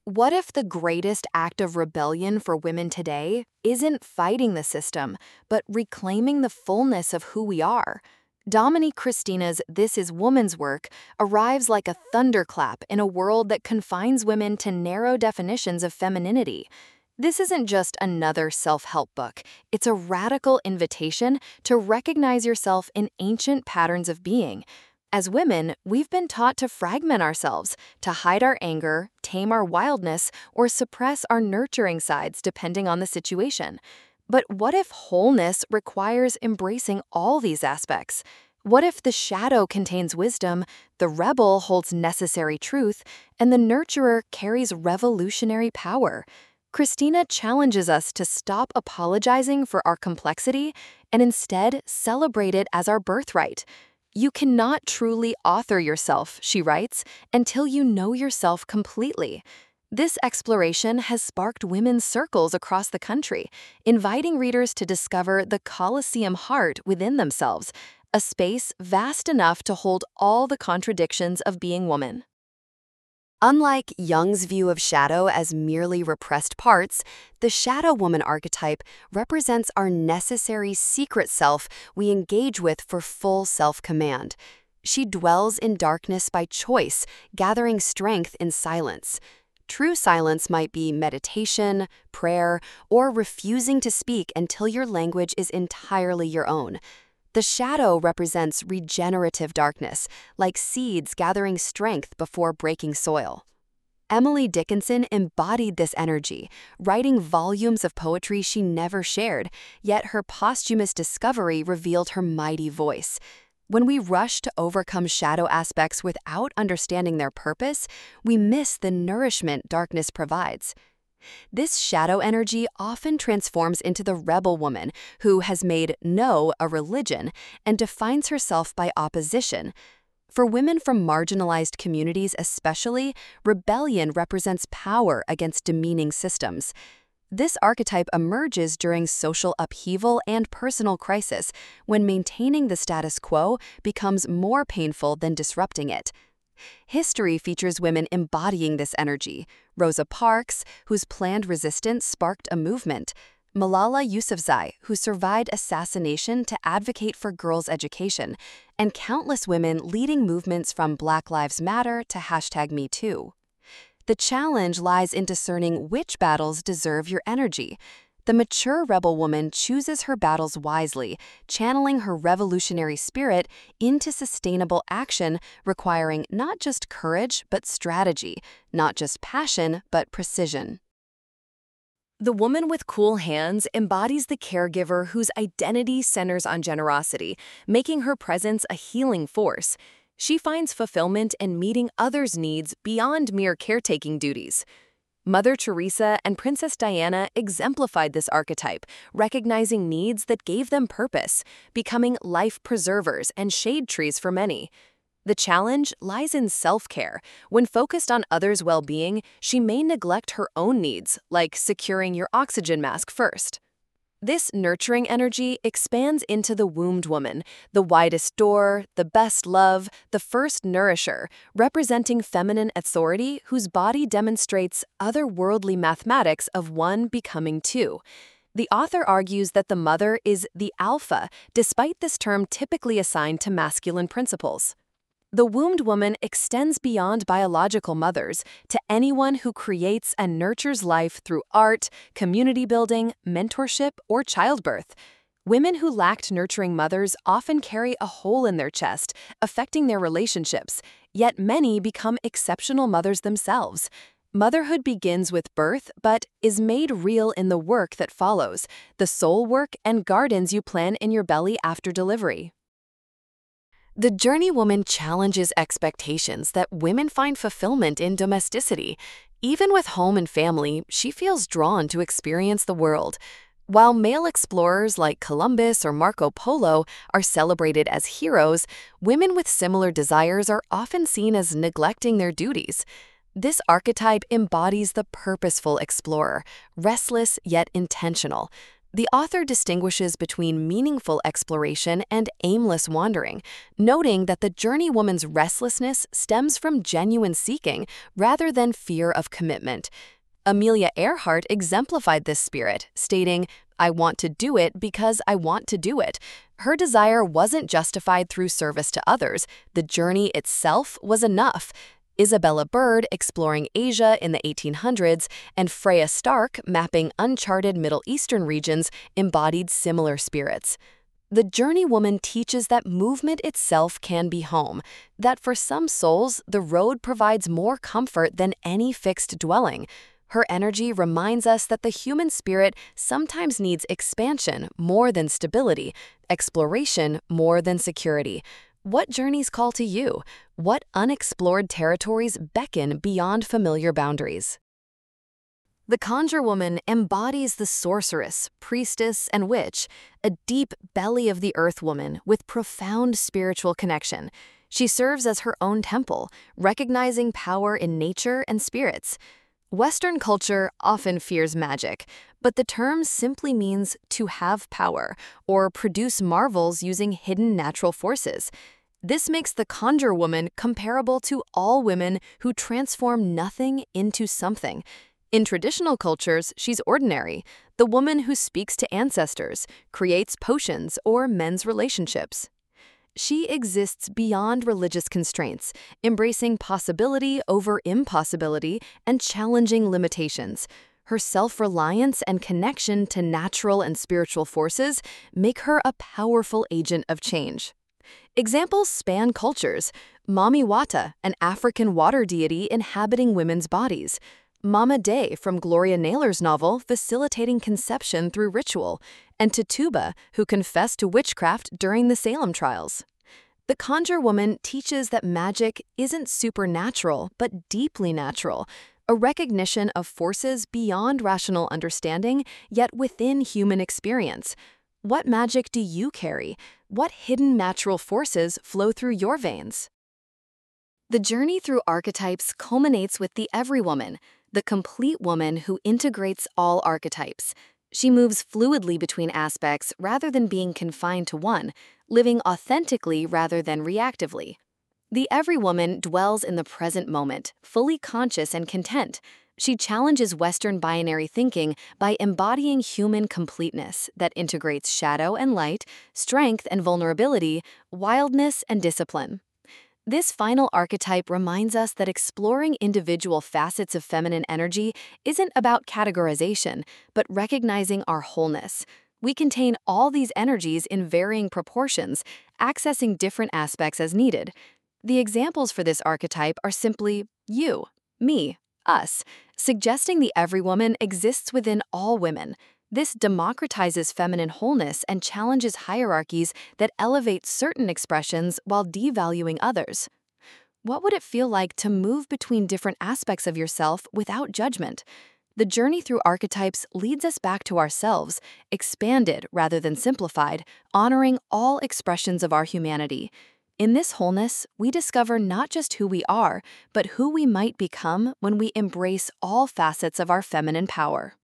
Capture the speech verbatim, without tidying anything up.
What if the greatest act of rebellion for women today isn't fighting the system, but reclaiming the fullness of who we are? Dominique Christina's This Is Woman's Work arrives like a thunderclap in a world that confines women to narrow definitions of femininity. This isn't just another self-help book. It's a radical invitation to recognize yourself in ancient patterns of being. As women, we've been taught to fragment ourselves, to hide our anger, tame our wildness, or suppress our nurturing sides depending on the situation. But what if wholeness requires embracing all these aspects? What if the shadow contains wisdom, the rebel holds necessary truth, and the nurturer carries revolutionary power? Christina challenges us to stop apologizing for our complexity and instead celebrate it as our birthright. You cannot truly author yourself, she writes, until you know yourself completely. This exploration has sparked women's circles across the country, inviting readers to discover the Colosseum heart within themselves, a space vast enough to hold all the contradictions of being woman. Unlike Jung's view of shadow as merely repressed parts, the shadow woman archetype represents our necessary secret self we engage with for full self-command. She dwells in darkness by choice, gathering strength in silence. True silence might be meditation, prayer, or refusing to speak until your language is entirely your own. The shadow represents regenerative darkness, like seeds gathering strength before breaking soil. Emily Dickinson embodied this energy, writing volumes of poetry she never shared, yet her posthumous discovery revealed her mighty voice. When we rush to overcome shadow aspects without understanding their purpose, we miss the nourishment darkness provides. This shadow energy often transforms into the rebel woman who has made no a religion and defines herself by opposition. For women from marginalized communities especially, rebellion represents power against demeaning systems. This archetype emerges during social upheaval and personal crisis, when maintaining the status quo becomes more painful than disrupting it. History features women embodying this energy. Rosa Parks, whose planned resistance sparked a movement. Malala Yousafzai, who survived assassination to advocate for girls' education. And countless women leading movements from Black Lives Matter to hashtag Me Too. The challenge lies in discerning which battles deserve your energy. The mature rebel woman chooses her battles wisely, channeling her revolutionary spirit into sustainable action, requiring not just courage but strategy, not just passion but precision. The woman with cool hands embodies the caregiver whose identity centers on generosity, making her presence a healing force. She finds fulfillment in meeting others' needs beyond mere caretaking duties. Mother Teresa and Princess Diana exemplified this archetype, recognizing needs that gave them purpose, becoming life preservers and shade trees for many. The challenge lies in self-care. When focused on others' well-being, she may neglect her own needs, like securing your oxygen mask first. This nurturing energy expands into the wombed woman, the widest door, the best love, the first nourisher, representing feminine authority whose body demonstrates otherworldly mathematics of one becoming two. The author argues that the mother is the alpha, despite this term typically assigned to masculine principles. The wombed woman extends beyond biological mothers to anyone who creates and nurtures life through art, community building, mentorship, or childbirth. Women who lacked nurturing mothers often carry a hole in their chest, affecting their relationships, yet many become exceptional mothers themselves. Motherhood begins with birth, but is made real in the work that follows, the soul work and gardens you plant in your belly after delivery. The Journey Woman challenges expectations that women find fulfillment in domesticity. Even with home and family, she feels drawn to experience the world. While male explorers like Columbus or Marco Polo are celebrated as heroes, women with similar desires are often seen as neglecting their duties. This archetype embodies the purposeful explorer, restless yet intentional. The author distinguishes between meaningful exploration and aimless wandering, noting that the journey woman's restlessness stems from genuine seeking rather than fear of commitment. Amelia Earhart exemplified this spirit, stating, "I want to do it because I want to do it." Her desire wasn't justified through service to others. The journey itself was enough. Isabella Bird, exploring Asia in the eighteen hundreds, and Freya Stark, mapping uncharted Middle Eastern regions, embodied similar spirits. The journey woman teaches that movement itself can be home, that for some souls, the road provides more comfort than any fixed dwelling. Her energy reminds us that the human spirit sometimes needs expansion more than stability, exploration more than security. What journeys call to you? What unexplored territories beckon beyond familiar boundaries? The Conjure Woman embodies the sorceress, priestess, and witch, a deep belly of the earth woman with profound spiritual connection. She serves as her own temple, recognizing power in nature and spirits. Western culture often fears magic, but the term simply means to have power or produce marvels using hidden natural forces. This makes the Conjure Woman comparable to all women who transform nothing into something. In traditional cultures, she's ordinary, the woman who speaks to ancestors, creates potions, or mends relationships. She exists beyond religious constraints, embracing possibility over impossibility and challenging limitations. Her self-reliance and connection to natural and spiritual forces make her a powerful agent of change. Examples span cultures. Mami Wata, an African water deity inhabiting women's bodies. Mama Day from Gloria Naylor's novel facilitating conception through ritual, and Tituba, who confessed to witchcraft during the Salem trials. The Conjure Woman teaches that magic isn't supernatural, but deeply natural, a recognition of forces beyond rational understanding, yet within human experience. What magic do you carry? What hidden natural forces flow through your veins? The journey through archetypes culminates with the Every Woman, the complete woman who integrates all archetypes. She moves fluidly between aspects rather than being confined to one, living authentically rather than reactively. The Every Woman dwells in the present moment, fully conscious and content. She challenges Western binary thinking by embodying human completeness that integrates shadow and light, strength and vulnerability, wildness and discipline. This final archetype reminds us that exploring individual facets of feminine energy isn't about categorization, but recognizing our wholeness. We contain all these energies in varying proportions, accessing different aspects as needed. The examples for this archetype are simply you, me, us, suggesting the Every Woman exists within all women. This democratizes feminine wholeness and challenges hierarchies that elevate certain expressions while devaluing others. What would it feel like to move between different aspects of yourself without judgment? The journey through archetypes leads us back to ourselves, expanded rather than simplified, honoring all expressions of our humanity. In this wholeness, we discover not just who we are, but who we might become when we embrace all facets of our feminine power.